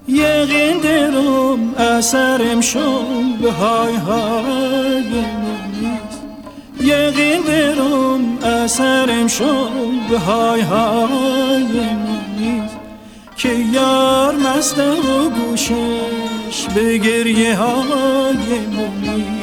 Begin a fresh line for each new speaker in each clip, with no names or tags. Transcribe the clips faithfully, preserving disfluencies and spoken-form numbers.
یقین درم اثرم شد به های های نیست. یقین درم اثرم شد به های های نیست. که یار مست و گوشش به گریه های نیست.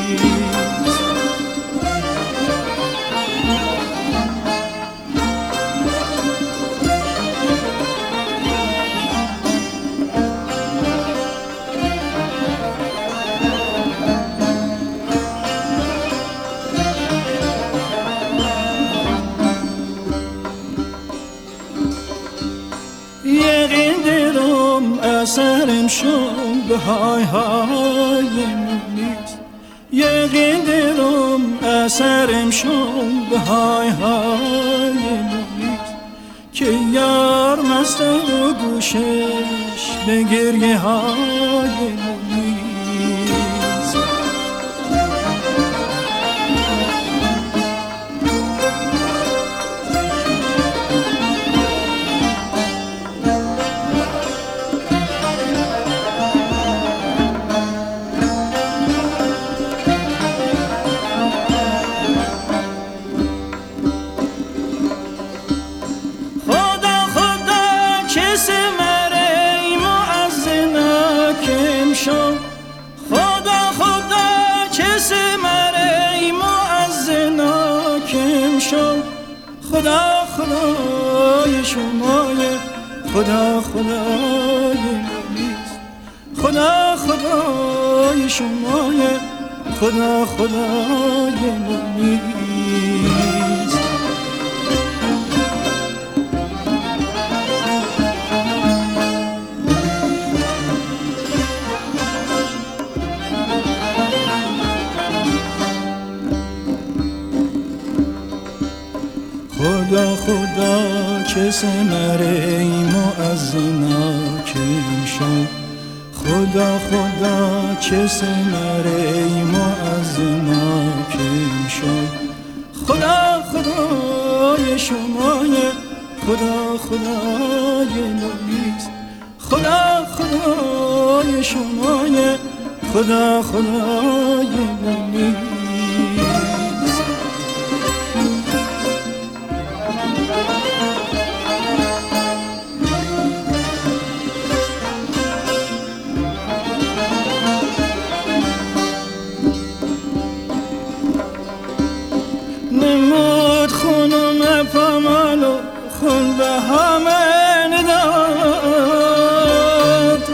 یقین درم اثرم شد به های های نیست. یقین درم اثرم شد به های های نیست. که یار مست و گوشش به گریه های نیست. خدا خدا چه مری مؤذنا کم شو. خدا خدای شمای خدا خدای نیست. خدا خدای شمای خدا خدای نیست. خدا خدا چه ثمره مؤذنا کم شد. خدا خدا چه ثمره مؤذنا کم شد. خدا خدای شمای خدا خدای نیست. خدا خدای شمای خدا خدای نیست. نمود خونم پامالو خون به همه نداد.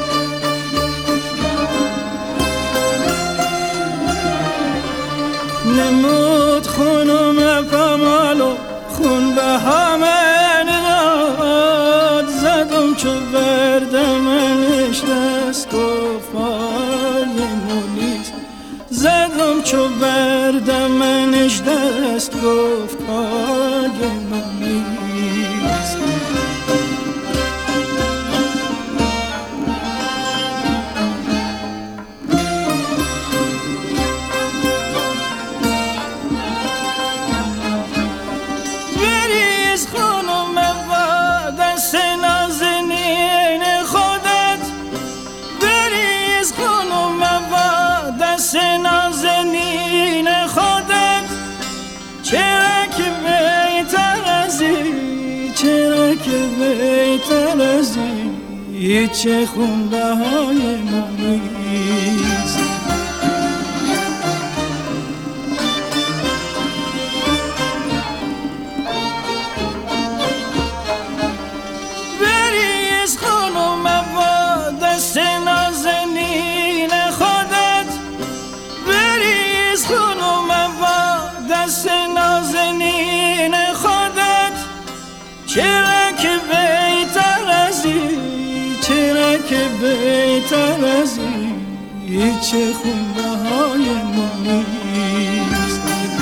نمود خونم پامالو خون به همه نداد. زدم چو بردمنش دست گفت پای نیست. زدم چو بردمنش دست گفت پای نیست. بریز خانم و دست نازنین خودت. بریز خانم و دست نازنین خودت. چرا که بهتر از این، چرا که بهتر از این چه خونده های نیست. بریز خانم و دست نازنین خودت. بریز خانم و دست نازنین خودت. چرا که بهتر از این، چرا که بهتر از این چه خونده های نیست.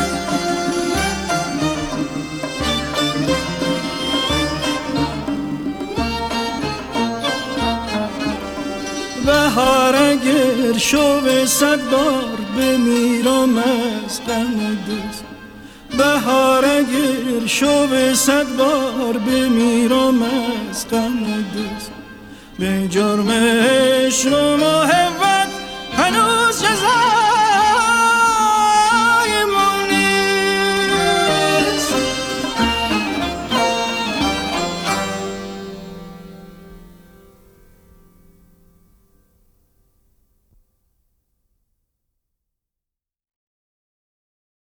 بهار اگر شو صد بار بمیرم از غم دوست. بهار اگر شو صد بار بمیرم از غم دوست. به جرم عشق و محبت هنوز جزا